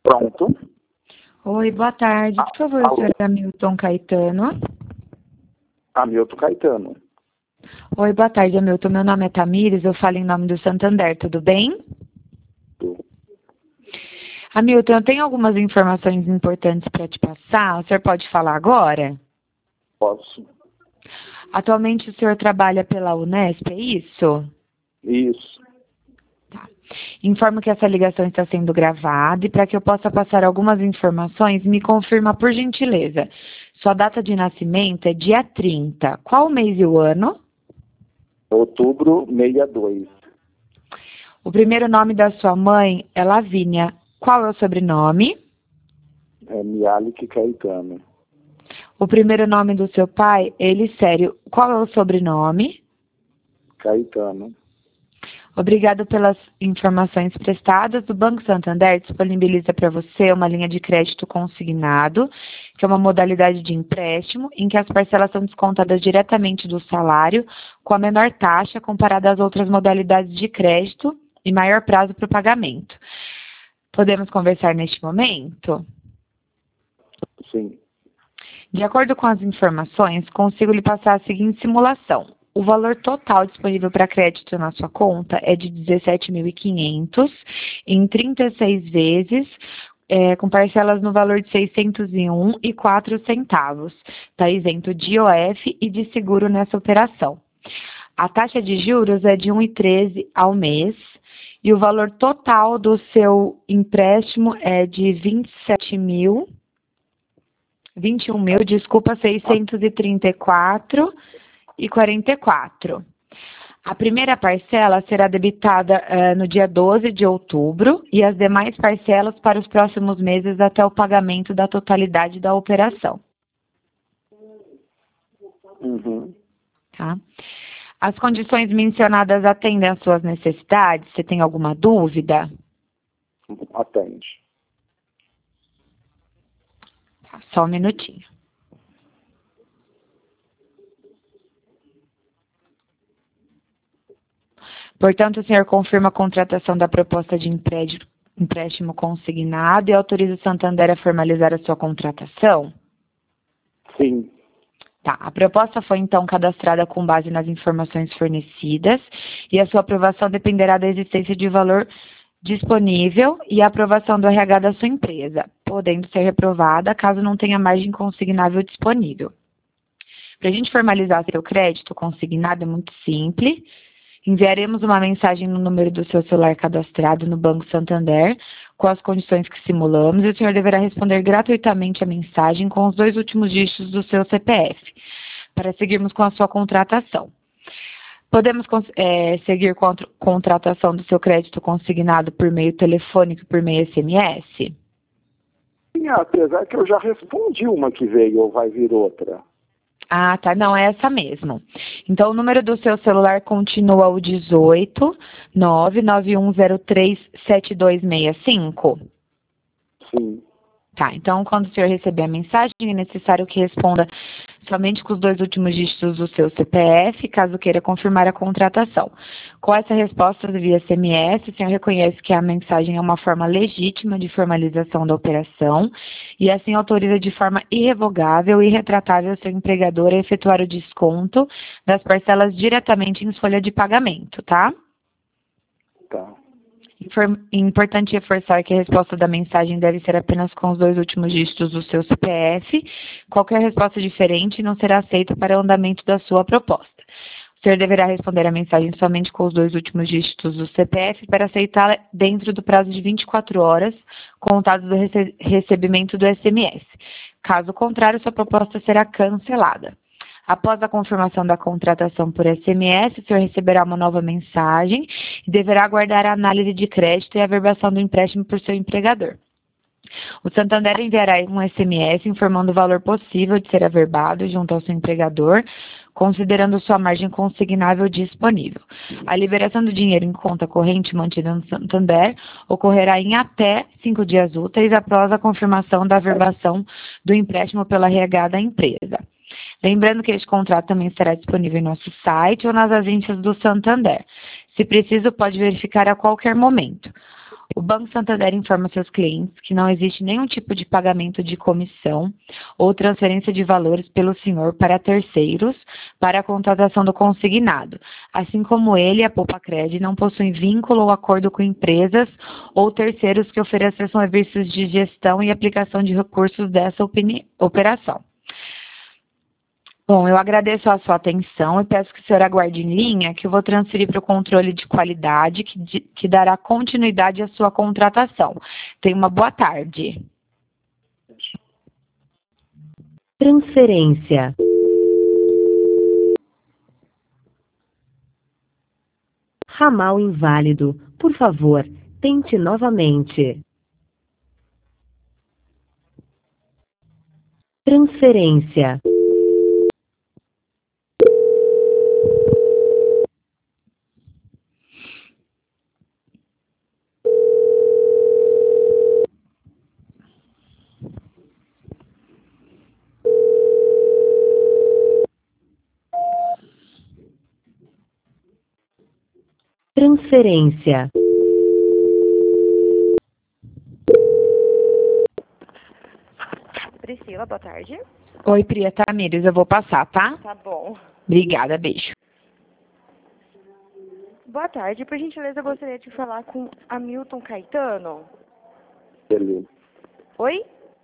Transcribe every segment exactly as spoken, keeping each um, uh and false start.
Pronto. Oi, boa tarde. Por favor, Alô? o senhor Hamilton Caetano. Hamilton Caetano. Oi, boa tarde, Hamilton. Meu nome é Tamires, eu falo em nome do Santander, tudo bem? Tudo. Hamilton, eu tenho algumas informações importantes para te passar. O senhor pode falar agora? Posso? Atualmente o senhor trabalha pela Unesp, é isso? Isso. Tá. Informo que essa ligação está sendo gravada e para que eu possa passar algumas informações, me confirma por gentileza. Sua data de nascimento é dia trinta. Qual o mês e o ano? Outubro sessenta e dois. O primeiro nome da sua mãe é Lavínia. Qual é o sobrenome? É Mialik Caetano. O primeiro nome do seu pai é Elissério. Qual é o sobrenome? Caetano. Obrigado pelas informações prestadas. O Banco Santander disponibiliza para você uma linha de crédito consignado, que é uma modalidade de empréstimo em que as parcelas são descontadas diretamente do salário, com a menor taxa comparada às outras modalidades de crédito e maior prazo para o pagamento. Podemos conversar neste momento? Sim. De acordo com as informações, consigo lhe passar a seguinte simulação. O valor total disponível para crédito na sua conta é de dezessete mil e quinhentos em trinta e seis vezes, é, com parcelas no valor de seiscentos e um reais e quatro centavos. Está isento de I O F e de seguro nessa operação. A taxa de juros é de um vírgula treze ao mês e o valor total do seu empréstimo é de vinte e sete mil, vinte e um mil, desculpa, seiscentos e trinta e quatro e quarenta e quatro. A primeira parcela será debitada uh, no dia doze de outubro e as demais parcelas para os próximos meses até o pagamento da totalidade da operação. Uhum. Tá? As condições mencionadas atendem às suas necessidades? Você tem alguma dúvida? Atende. Tá, só um minutinho. Portanto, o senhor confirma a contratação da proposta de empréstimo consignado e autoriza o Santander a formalizar a sua contratação? Sim. Tá, a proposta foi então cadastrada com base nas informações fornecidas e a sua aprovação dependerá da existência de valor disponível e a aprovação do R H da sua empresa, podendo ser reprovada caso não tenha margem consignável disponível. Para a gente formalizar seu crédito consignado é muito simples. Enviaremos uma mensagem no número do seu celular cadastrado no Banco Santander, com as condições que simulamos, e o senhor deverá responder gratuitamente a mensagem com os dois últimos dígitos do seu C P F, para seguirmos com a sua contratação. Podemos é, seguir com a contratação do seu crédito consignado por meio telefônico e por meio S M S? Sim, apesar que eu já respondi uma que veio, ou vai vir outra. Ah, tá. Não, é essa mesmo. Então, o número do seu celular continua o dezoito, nove nove um zero três sete dois seis cinco? Sim. Tá, então, quando o senhor receber a mensagem, é necessário que responda somente com os dois últimos dígitos do seu C P F, caso queira confirmar a contratação. Com essa resposta via S M S, o senhor reconhece que a mensagem é uma forma legítima de formalização da operação e assim autoriza de forma irrevogável e irretratável o seu empregador a efetuar o desconto das parcelas diretamente em folha de pagamento, tá? Tá. Importante reforçar que a resposta da mensagem deve ser apenas com os dois últimos dígitos do seu C P F. Qualquer resposta diferente não será aceita para o andamento da sua proposta. O senhor deverá responder a mensagem somente com os dois últimos dígitos do C P F para aceitá-la dentro do prazo de vinte e quatro horas, contado do rece- recebimento do S M S. Caso contrário, sua proposta será cancelada. Após a confirmação da contratação por S M S, o senhor receberá uma nova mensagem e deverá aguardar a análise de crédito e a averbação do empréstimo por seu empregador. O Santander enviará um S M S informando o valor possível de ser averbado junto ao seu empregador, considerando sua margem consignável disponível. A liberação do dinheiro em conta corrente mantida no Santander ocorrerá em até cinco dias úteis após a confirmação da averbação do empréstimo pela R H da empresa. Lembrando que este contrato também estará disponível em nosso site ou nas agências do Santander. Se preciso, pode verificar a qualquer momento. O Banco Santander informa seus clientes que não existe nenhum tipo de pagamento de comissão ou transferência de valores pelo senhor para terceiros para a contratação do consignado, assim como ele e a Poupacred não possuem vínculo ou acordo com empresas ou terceiros que ofereçam serviços de gestão e aplicação de recursos dessa operação. Bom, eu agradeço a sua atenção e peço que o senhor aguarde em linha, que eu vou transferir para o controle de qualidade, que, de, que dará continuidade à sua contratação. Tenha uma boa tarde. Transferência. Ramal inválido. Por favor, tente novamente. Transferência. Transferência. Priscila, boa tarde. Oi, Priya Tamires, eu vou passar, tá? Tá bom. Obrigada, beijo. Boa tarde, por gentileza, eu gostaria de falar com Hamilton Caetano. Beleza. Oi?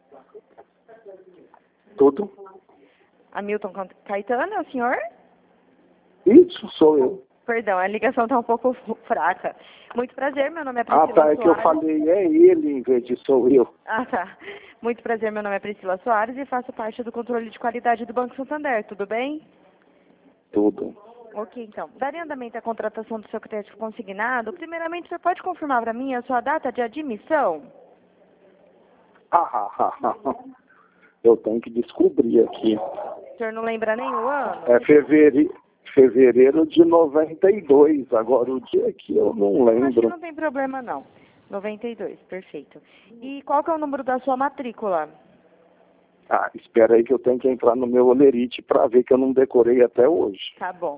Tudo? Hamilton Caetano, é o senhor? Isso, sou eu. Perdão, a ligação tá um pouco fraca. Muito prazer, meu nome é Priscila Ah, tá, é Soares. que eu falei, é ele em vez de sou eu. Ah, tá. Muito prazer, meu nome é Priscila Soares e faço parte do controle de qualidade do Banco Santander, tudo bem? Tudo. Ok, então. Daria andamento à contratação do seu crédito consignado. Primeiramente, você pode confirmar para mim a sua data de admissão? Ah, ah, ah, ah, ah. Eu tenho que descobrir aqui. O senhor não lembra nem o ano? É fevereiro, fevereiro de noventa e dois. Agora o dia que eu não Acho que lembro. não tem problema, não. noventa e dois, perfeito. E qual que é o número da sua matrícula? Ah, espera aí que eu tenho que entrar no meu Olerite para ver que eu não decorei até hoje. Tá bom.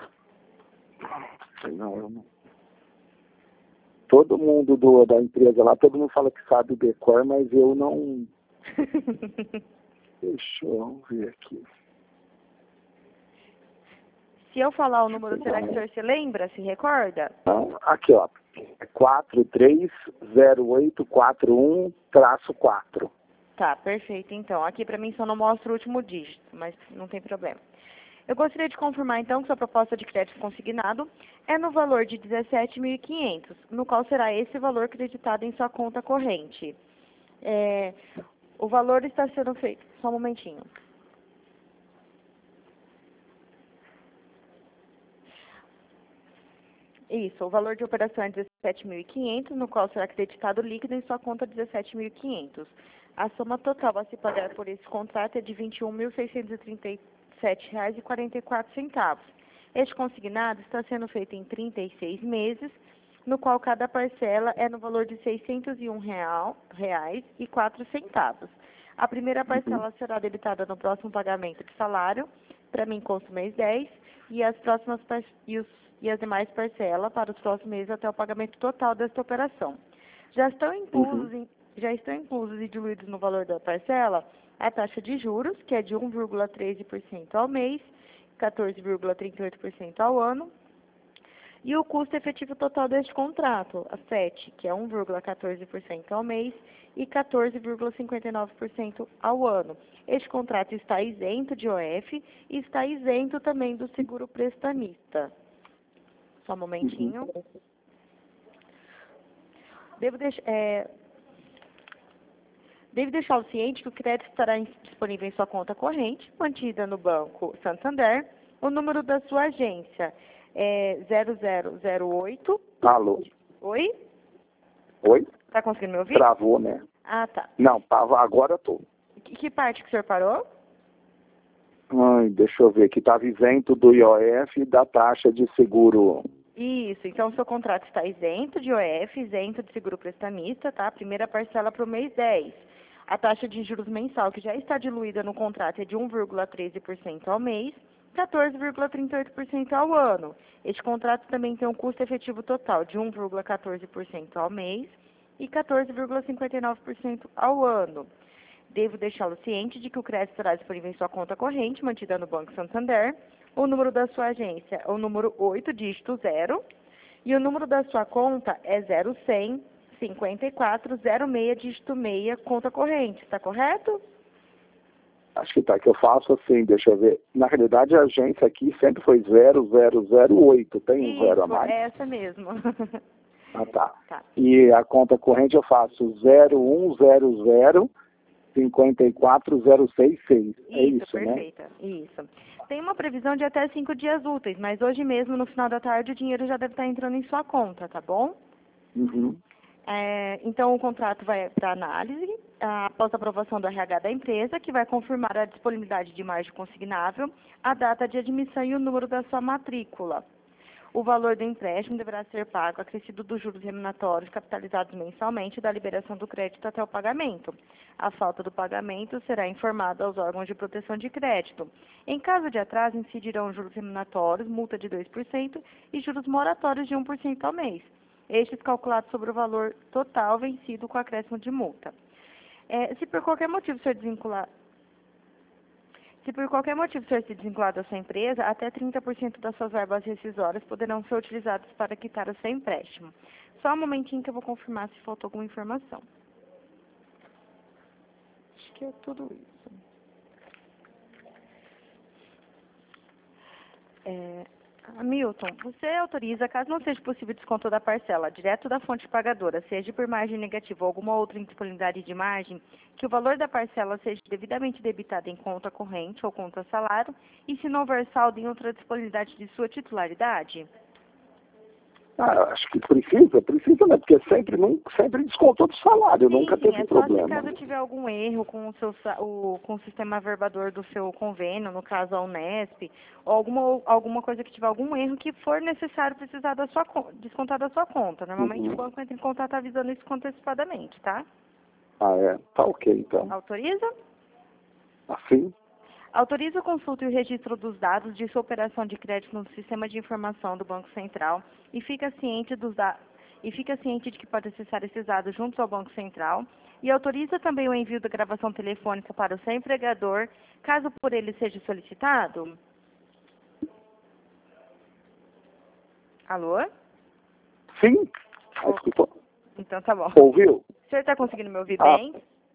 Não, eu não. Todo mundo do, da empresa lá, todo mundo fala que sabe o decor, mas eu não. Deixa eu ver aqui. Se eu falar o número, será que o senhor se lembra, se recorda? Então, aqui, ó. quatro três zero oito quatro um traço quatro. Tá, perfeito. Então, aqui para mim só não mostra o último dígito, mas não tem problema. Eu gostaria de confirmar, então, que sua proposta de crédito consignado é no valor de dezessete mil e quinhentos, no qual será esse valor creditado em sua conta corrente. É, o valor está sendo feito... Só um momentinho. Isso, o valor de operação é dezessete mil e quinhentos, no qual será creditado líquido em sua conta dezessete mil e quinhentos. A soma total a se pagar por esse contrato é de vinte e um mil seiscentos e trinta e sete reais e quarenta e quatro centavos. Este consignado está sendo feito em trinta e seis meses, no qual cada parcela é no valor de seiscentos e um reais e quatro centavos. A primeira parcela será debitada no próximo pagamento de salário, para mim consta o mês dez, e as próximas par- e, os, e as demais parcelas para os próximos meses até o pagamento total desta operação. Já estão inclusos, em, já estão inclusos e diluídos no valor da parcela a taxa de juros, que é de um vírgula treze por cento ao mês, quatorze vírgula trinta e oito por cento ao ano, e o custo efetivo total deste contrato, a F E T, que é um vírgula quatorze por cento ao mês e quatorze vírgula cinquenta e nove por cento ao ano. Este contrato está isento de O F e está isento também do seguro prestamista. Só um momentinho. Devo deixar... É... Deve deixá-lo ciente que o crédito estará disponível em sua conta corrente, mantida no Banco Santander. O número da sua agência é zero zero zero oito. Alô? Oi? Oi? Tá conseguindo me ouvir? Travou, né? Ah, tá. Não, tava, agora eu tô. Que, que parte que o senhor parou? Ai, deixa eu ver aqui. Estava isento do I O F e da taxa de seguro. Isso, então o seu contrato está isento de O F, isento de seguro prestamista, tá? Primeira parcela para o mês dez. A taxa de juros mensal, que já está diluída no contrato, é de um vírgula treze por cento ao mês, quatorze vírgula trinta e oito por cento ao ano. Este contrato também tem um custo efetivo total de um vírgula quatorze por cento ao mês, e quatorze vírgula cinquenta e nove por cento ao ano. Devo deixá-lo ciente de que o crédito estará disponível em sua conta corrente, mantida no Banco Santander. O número da sua agência é o número oito, dígito zero, e o número da sua conta é zero cem, cinquenta e quatro, zero seis, dígito seis, conta corrente. Está correto? Acho que tá, que eu faço assim, deixa eu ver. Na realidade, a agência aqui sempre foi zero zero zero oito, tem um Isso, zero a mais? é essa mesmo. Ah, tá. Tá. E a conta corrente eu faço zero um zero zero, cinquenta e quatro, zero seis seis. É Isso, isso, né? perfeita. Isso. Tem uma previsão de até cinco dias úteis, mas hoje mesmo, no final da tarde, o dinheiro já deve estar entrando em sua conta, tá bom? Uhum. É, então, o contrato vai para análise, ah, após a aprovação do R H da empresa, que vai confirmar a disponibilidade de margem consignável, a data de admissão e o número da sua matrícula. O valor do empréstimo deverá ser pago acrescido dos juros remuneratórios capitalizados mensalmente da liberação do crédito até o pagamento. A falta do pagamento será informada aos órgãos de proteção de crédito. Em caso de atraso, incidirão juros remuneratórios, multa de dois por cento e juros moratórios de um por cento ao mês. Estes calculados sobre o valor total vencido com acréscimo de multa. É, se por qualquer motivo o senhor desvincular Se por qualquer motivo o senhor se desvincular da sua empresa, até trinta por cento das suas verbas rescisórias poderão ser utilizadas para quitar o seu empréstimo. Só um momentinho que eu vou confirmar se faltou alguma informação. Acho que é tudo isso. É, Milton, você autoriza, caso não seja possível desconto da parcela direto da fonte pagadora, seja por margem negativa ou alguma outra indisponibilidade de margem, que o valor da parcela seja devidamente debitado em conta corrente ou conta salário, e se não houver saldo em outra disponibilidade de sua titularidade? Ah, acho que precisa, precisa, né? Porque sempre, nunca, sempre descontou do salário, Sim, nunca sim, teve é só se problema. caso tiver algum erro com o, seu, sa- o, com o sistema verbador do seu convênio, no caso a Unesp, ou alguma, alguma coisa que tiver algum erro que for necessário precisar da sua, con- descontar da sua conta. Normalmente Uhum. o banco entra em contato avisando isso antecipadamente, tá? Ah, é? Tá ok, então. Autoriza? Assim? Autoriza a consulta e o registro dos dados de sua operação de crédito no sistema de informação do Banco Central e fica ciente dos da e fica ciente de que pode acessar esses dados junto ao Banco Central e autoriza também o envio da gravação telefônica para o seu empregador, caso por ele seja solicitado. Alô? Sim? Ah, escutou. Então tá bom. Ouviu? O senhor está conseguindo me ouvir Ah, bem?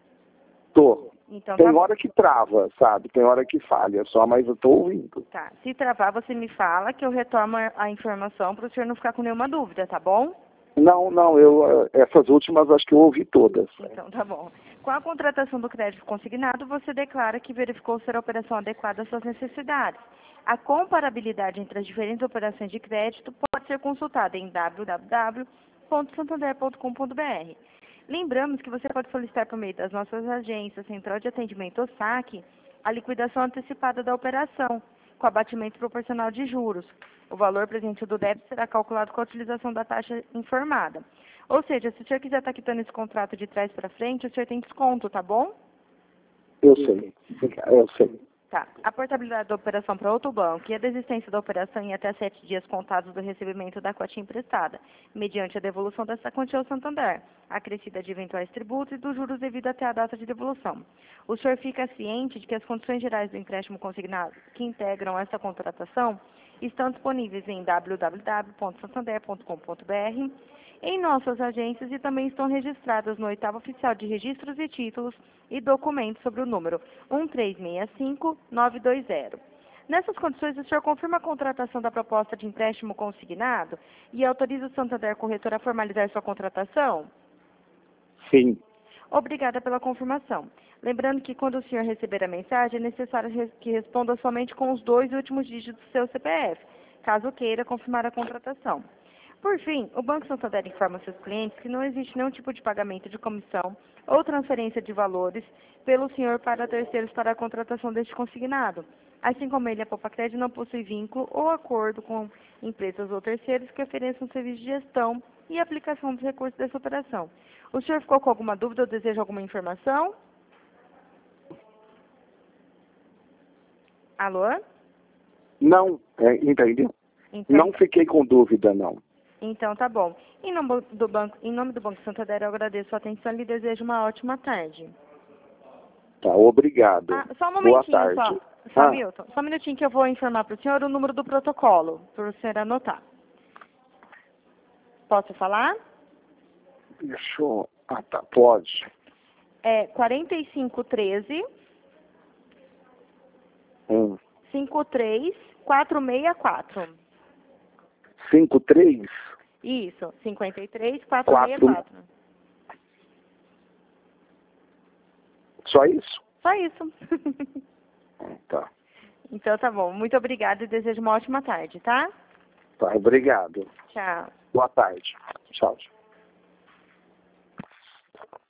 Tô. Então Tem tá bom. hora que trava, sabe? Tem hora que falha só, mas eu tô ouvindo. Tá. Se travar, você me fala que eu retomo a a informação para o senhor não ficar com nenhuma dúvida, tá bom? Não, não, eu, eh, essas últimas acho que eu ouvi todas. Então, tá bom. Com a contratação do crédito consignado, você declara que verificou ser a operação adequada às suas necessidades. A comparabilidade entre as diferentes operações de crédito pode ser consultada em w w w ponto santander ponto com ponto b r. Lembramos que você pode solicitar por meio das nossas agências, Central de Atendimento ou saque, a liquidação antecipada da operação, com abatimento proporcional de juros. O valor presente do débito será calculado com a utilização da taxa informada. Ou seja, se o senhor quiser estar quitando esse contrato de trás para frente, o senhor tem desconto, tá bom? Eu sei, eu sei. Tá. A portabilidade da operação para outro banco e a desistência da operação em até sete dias contados do recebimento da quantia emprestada, mediante a devolução dessa quantia ao Santander, acrescida de eventuais tributos e dos juros devido até a data de devolução. O senhor fica ciente de que as condições gerais do empréstimo consignado que integram essa contratação estão disponíveis em w w w ponto santander ponto com ponto b r, em nossas agências e também estão registradas no oitavo oficial de registros e títulos e documentos sobre o número um três seis cinco nove dois zero. Nessas condições, o senhor confirma a contratação da proposta de empréstimo consignado e autoriza o Santander Corretor a formalizar sua contratação? Sim. Obrigada pela confirmação. Lembrando que quando o senhor receber a mensagem, é necessário res- que responda somente com os dois últimos dígitos do seu C P F, caso queira confirmar a contratação. Por fim, o Banco Santander informa seus clientes que não existe nenhum tipo de pagamento de comissão ou transferência de valores pelo senhor para terceiros para a contratação deste consignado. Assim como ele, a Popacred não possui vínculo ou acordo com empresas ou terceiros que ofereçam serviço de gestão e aplicação dos recursos dessa operação. O senhor ficou com alguma dúvida ou deseja alguma informação? Alô? Não, é, entendeu? Então, Não fiquei com dúvida, não. Então tá bom. Em nome do Banco, em nome do Banco Santander, eu agradeço a atenção e lhe desejo uma ótima tarde. Tá, obrigado. Ah, só um Boa momentinho, tarde. só. Só, Ah. Milton, só um minutinho que eu vou informar para o senhor o número do protocolo, para o senhor anotar. Posso falar? Deixa eu... Ah, tá, pode. É quarenta e cinco treze, Um. cinquenta e três, quatrocentos e sessenta e quatro. Cinco, três? Isso, cinquenta e três, quatrocentos e sessenta e quatro. Só isso? Só isso. Tá. Então tá bom. Muito obrigada e desejo uma ótima tarde, tá? Tá, obrigado. Tchau. Boa tarde. Tchau.